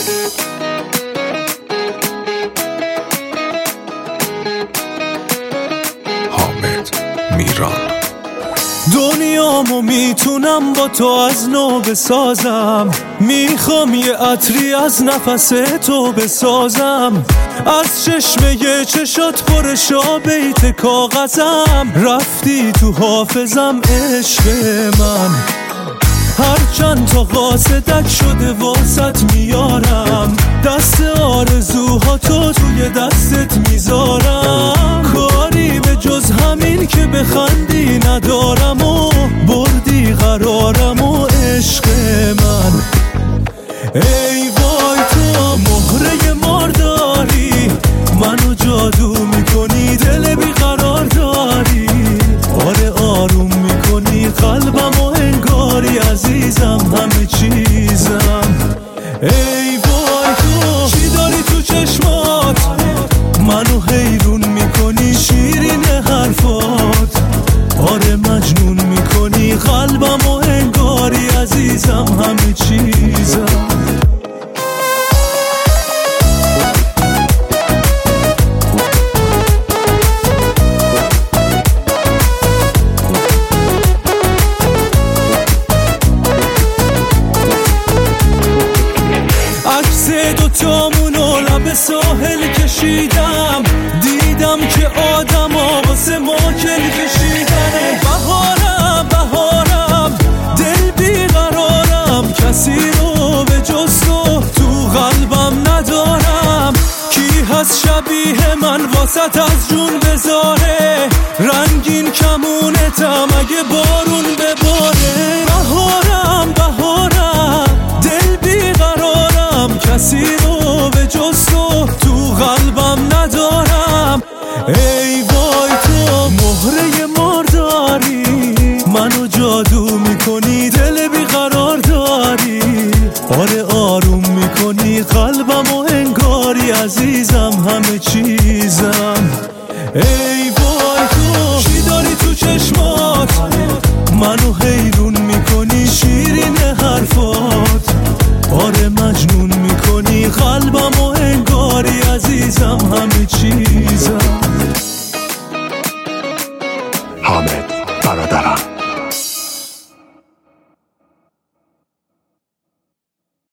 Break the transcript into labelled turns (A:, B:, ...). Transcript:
A: حامد میران.
B: دنیامو میتونم با تو از نو بسازم، میخوام یه عطری از نفس تو بسازم، از چشمه چشات پرشا بیت کاغذم، رفتی تو حافظم عشق من، هر چند تا قاصدک شده واسط میارم، دست آرزوها تو توی دستت میذارم، کاری به جز همین که بخندی ندارم و بردی قرارم و عشق من. ای وای تو مهره مارداری، منو جادو میکنی، دل بیقرار داری، آره آروم میکنی قلبم و انگاری عزیزم همه چیزم. ای وای تو چی داری تو چشمات، منو حیرون میکنی، شیرین حرفات، آره مجنون میکنی قلبم و انگاری عزیزم همه چیزم. عکس دوتامونو لب ساحل کشیدم، دیدم که آدما واسه ما کل کشیدن. بهارم بهارم دل بیقرارم، کسی رو به جز تو قلبم ندارم، کی هست شبیه من واسط از جون بذاره، رنگین کمونتم اگه بارون بباره. بهارم بهارم دل بیقرارم، کسی رو به جز تو قلبم ندارم. ای وای تو مهره مارداری، منو جادو میکنی،